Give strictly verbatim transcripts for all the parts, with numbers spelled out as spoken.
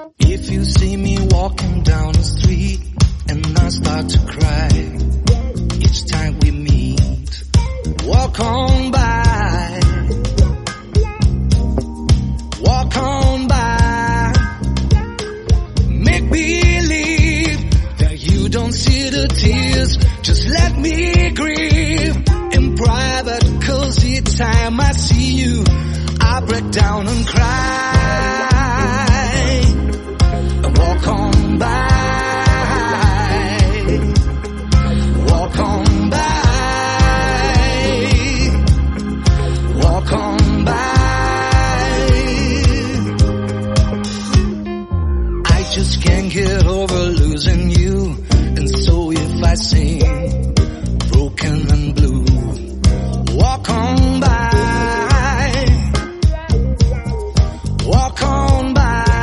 If you see me walking down the street and I start to cry each time we meet, walk on by, walk on by, make believe that you don't see the tears, just let me grieve in private, 'cause each time I see you I break down and cry. Walk on by, walk on by, walk on by. I just can't get over losing you, and so if I sing broken and blue, walk on by, walk on by.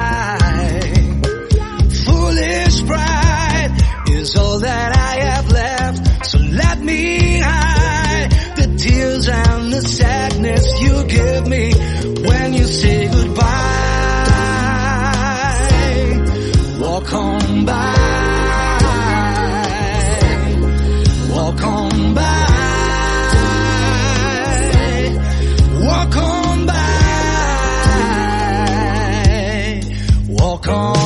Is all that I have left, so let me hide the tears and the sadness you give me when you say goodbye. Walk on by, walk on by, walk on by, walk on.